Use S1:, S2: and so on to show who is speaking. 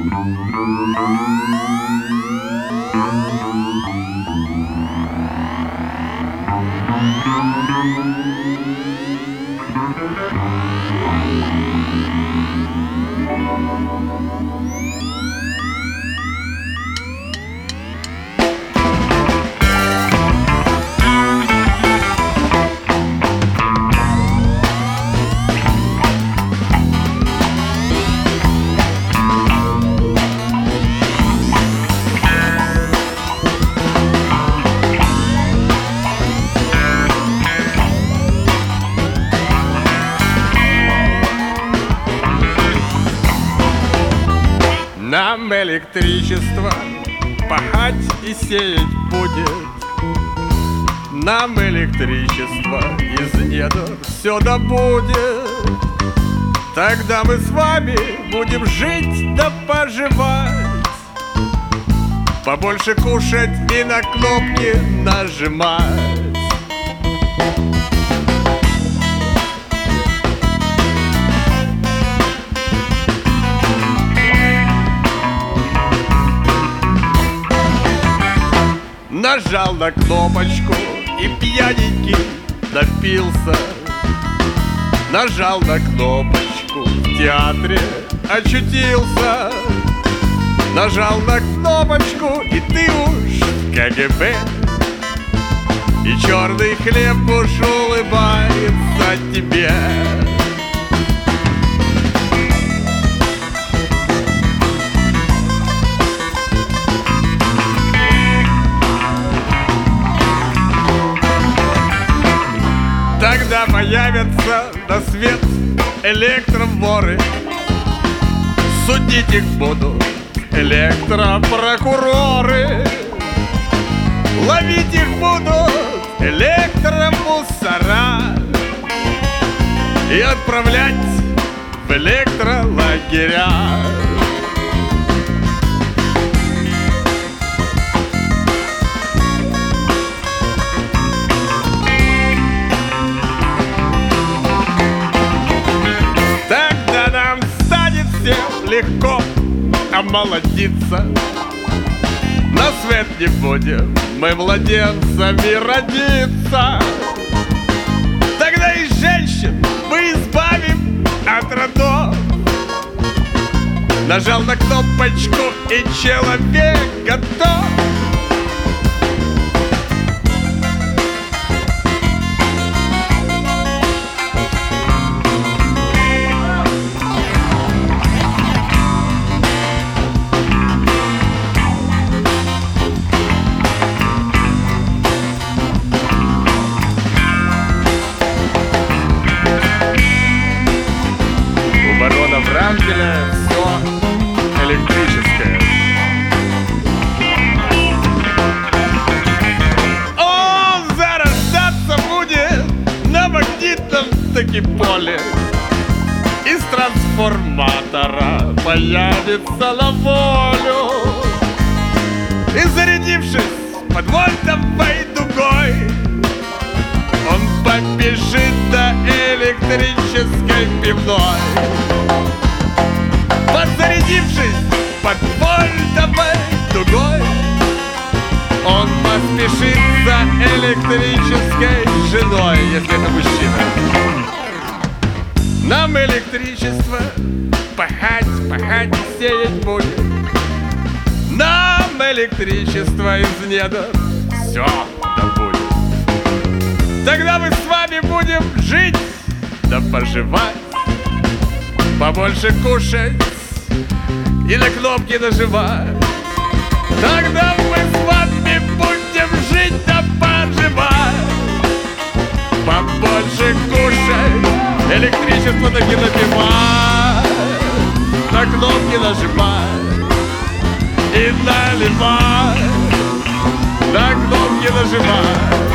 S1: Нам электричество пахать и сеять будет. Нам электричество из недр все добудет. Тогда мы с вами будем жить да поживать, побольше кушать и на кнопки нажимать. Нажал на кнопочку и пьяненький напился. Нажал на кнопочку, в театре очутился. Нажал на кнопочку, и ты уж в КГБ. И черный хлеб уж улыбается тебе. Тогда появятся на свет электроворы. Судить их будут электропрокуроры. Ловить их будут электромусора и отправлять в электролагеря. Легко омолодиться. На свет не будем мы младенцами родиться. Тогда и женщин мы избавим от родов. Нажал на кнопочку, и человек готов. Врангеля все электрическое. Он зарождаться будет на магнитном таки поле. Из трансформатора появится на волю. И зарядившись под вольтовой дугой, он побежит до электрической пивной. Подзарядившись под вольтовой дугой, он поспешит за электрической женой, если это мужчина. Нам электричество пахать, сеять будет. Нам электричество из недр все добудет. Тогда мы с вами будем жить да поживать, побольше кушать и на кнопки нажимать. Тогда мы с вами будем жить да поживать, побольше кушать, электричество таки напивать, на кнопки нажимать и наливать, на кнопки нажимать.